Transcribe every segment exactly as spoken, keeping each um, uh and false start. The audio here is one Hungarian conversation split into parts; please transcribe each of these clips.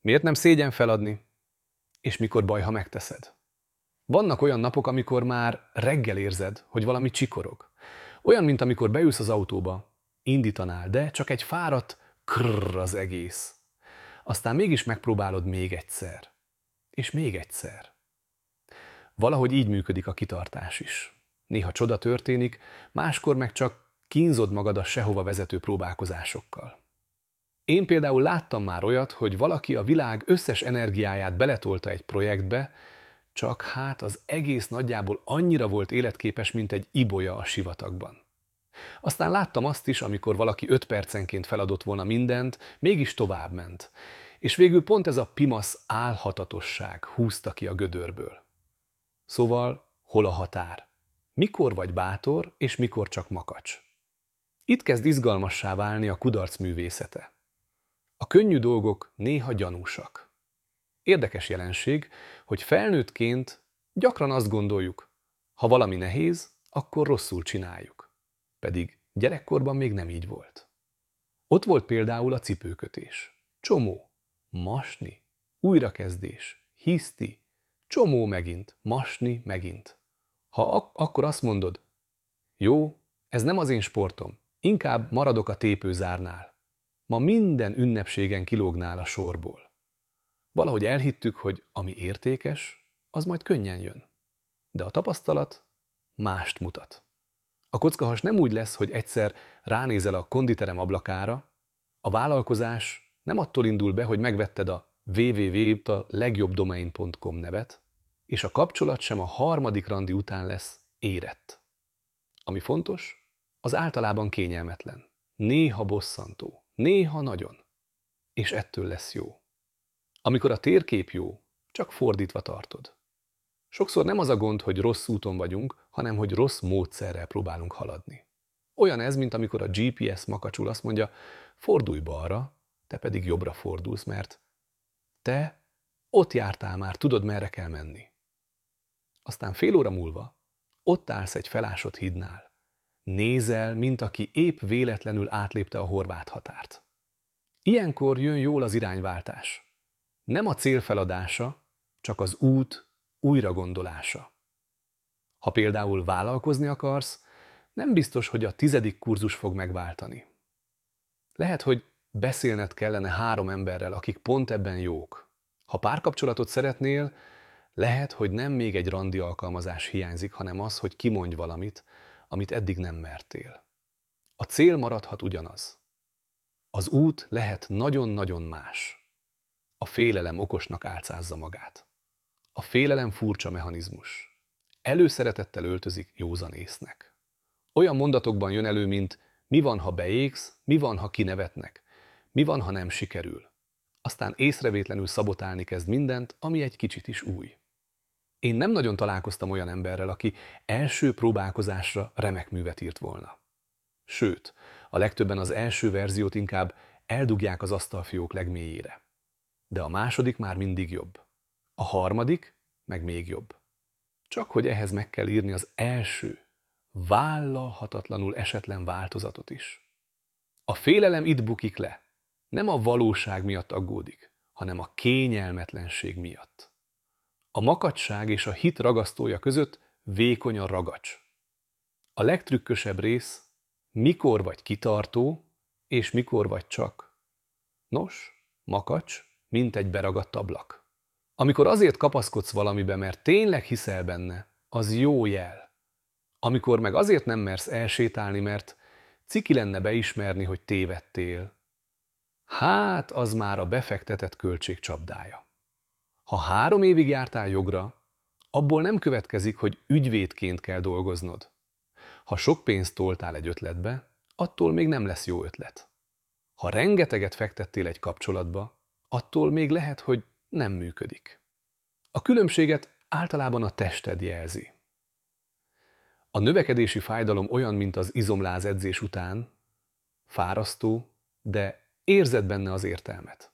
Miért nem szégyen feladni? És mikor baj, ha megteszed? Vannak olyan napok, amikor már reggel érzed, hogy valami csikorog. Olyan, mint amikor beülsz az autóba, indítanál, de csak egy fáradt krrr az egész. Aztán mégis megpróbálod még egyszer. És még egyszer. Valahogy így működik a kitartás is. Néha csoda történik, máskor meg csak kínzod magad a sehova vezető próbálkozásokkal. Én például láttam már olyat, hogy valaki a világ összes energiáját beletolta egy projektbe, csak hát az egész nagyjából annyira volt életképes, mint egy ibolya a sivatagban. Aztán láttam azt is, amikor valaki öt percenként feladott volna mindent, mégis továbbment. És végül pont ez a pimasz álhatatosság húzta ki a gödörből. Szóval hol a határ? Mikor vagy bátor, és mikor csak makacs? Itt kezd izgalmassá válni a kudarc művészete. A könnyű dolgok néha gyanúsak. Érdekes jelenség, hogy felnőttként gyakran azt gondoljuk, ha valami nehéz, akkor rosszul csináljuk. Pedig gyerekkorban még nem így volt. Ott volt például a cipőkötés. Csomó, masni, újrakezdés, hiszti, csomó megint, masni megint. Ha ak- akkor azt mondod, jó, ez nem az én sportom, inkább maradok a tépőzárnál. Ma minden ünnepségen kilógnál a sorból. Valahogy elhittük, hogy ami értékes, az majd könnyen jön. De a tapasztalat mást mutat. A kockahas nem úgy lesz, hogy egyszer ránézel a konditerem ablakára, a vállalkozás nem attól indul be, hogy megvetted a double-u double-u double-u pont a legjobb domain pont com nevet, és a kapcsolat sem a harmadik randi után lesz érett. Ami fontos, az általában kényelmetlen, néha bosszantó, néha nagyon, és ettől lesz jó. Amikor a térkép jó, csak fordítva tartod. Sokszor nem az a gond, hogy rossz úton vagyunk, hanem hogy rossz módszerrel próbálunk haladni. Olyan ez, mint amikor a gé pé es makacsul azt mondja, fordulj balra, te pedig jobbra fordulsz, mert te ott jártál már, tudod, merre kell menni. Aztán fél óra múlva ott állsz egy felásott hídnál. Nézel, mint aki épp véletlenül átlépte a horvát határt. Ilyenkor jön jól az irányváltás. Nem a cél feladása, csak az út újragondolása. Ha például vállalkozni akarsz, nem biztos, hogy a tizedik kurzus fog megváltani. Lehet, hogy beszélned kellene három emberrel, akik pont ebben jók. Ha párkapcsolatot szeretnél, lehet, hogy nem még egy randi alkalmazás hiányzik, hanem az, hogy kimondj valamit, amit eddig nem mertél. A cél maradhat ugyanaz. Az út lehet nagyon-nagyon más. A félelem okosnak álcázza magát. A félelem furcsa mechanizmus. Előszeretettel öltözik józan észnek. Olyan mondatokban jön elő, mint mi van, ha beégsz, mi van, ha kinevetnek, mi van, ha nem sikerül. Aztán észrevétlenül szabotálni kezd mindent, ami egy kicsit is új. Én nem nagyon találkoztam olyan emberrel, aki első próbálkozásra remek művet írt volna. Sőt, a legtöbben az első verziót inkább eldugják az asztalfiók legmélyére. De a második már mindig jobb. A harmadik meg még jobb. Csak hogy ehhez meg kell írni az első, vállalhatatlanul esetlen változatot is. A félelem itt bukik le. Nem a valóság miatt aggódik, hanem a kényelmetlenség miatt. A makacság és a hit ragasztója között vékony a ragacs. A legtrükkösebb rész, mikor vagy kitartó, és mikor vagy csak. Nos, makacs, mint egy beragadt ablak. Amikor azért kapaszkodsz valamibe, mert tényleg hiszel benne, az jó jel. Amikor meg azért nem mersz elsétálni, mert ciki lenne beismerni, hogy tévedtél, hát az már a befektetett költség csapdája. Ha három évig jártál jogra, abból nem következik, hogy ügyvédként kell dolgoznod. Ha sok pénzt toltál egy ötletbe, attól még nem lesz jó ötlet. Ha rengeteget fektettél egy kapcsolatba, attól még lehet, hogy nem működik. A különbséget általában a tested jelzi. A növekedési fájdalom olyan, mint az izomláz edzés után, fárasztó, de érzed benne az értelmet.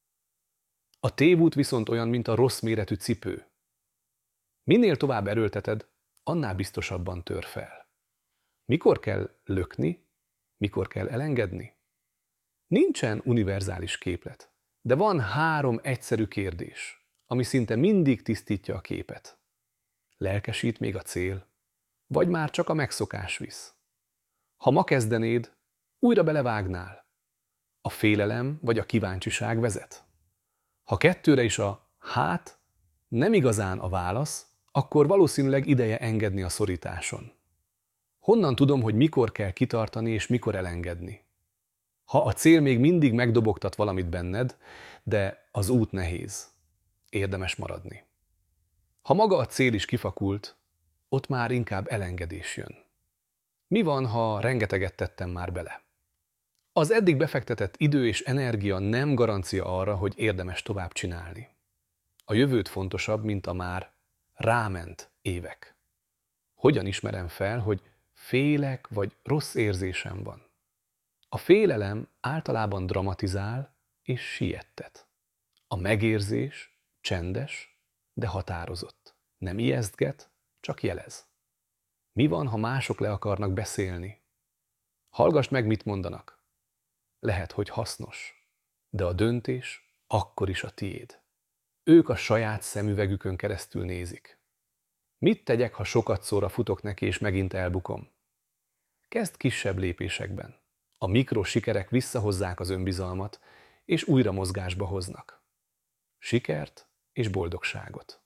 A tévút viszont olyan, mint a rossz méretű cipő. Minél tovább erőlteted, annál biztosabban tör fel. Mikor kell lökni, mikor kell elengedni? Nincsen univerzális képlet. De van három egyszerű kérdés, ami szinte mindig tisztítja a képet. Lelkesít még a cél, vagy már csak a megszokás visz? Ha ma kezdenéd, újra belevágnál. A félelem vagy a kíváncsiság vezet? Ha kettőre is a hát nem igazán a válasz, akkor valószínűleg ideje engedni a szorításon. Honnan tudom, hogy mikor kell kitartani és mikor elengedni? Ha a cél még mindig megdobogtat valamit benned, de az út nehéz, érdemes maradni. Ha maga a cél is kifakult, ott már inkább elengedés jön. Mi van, ha rengeteget tettem már bele? Az eddig befektetett idő és energia nem garancia arra, hogy érdemes tovább csinálni. A jövőt fontosabb, mint a már ráment évek. Hogyan ismerem fel, hogy félek vagy rossz érzésem van? A félelem általában dramatizál és siettet. A megérzés csendes, de határozott. Nem ijesztget, csak jelez. Mi van, ha mások le akarnak beszélni? Hallgass meg, mit mondanak. Lehet, hogy hasznos, de a döntés akkor is a tiéd. Ők a saját szemüvegükön keresztül nézik. Mit tegyek, ha sokat szóra futok neki, és megint elbukom? Kezd kisebb lépésekben. A mikrosikerek visszahozzák az önbizalmat, és újra mozgásba hoznak. Sikert és boldogságot.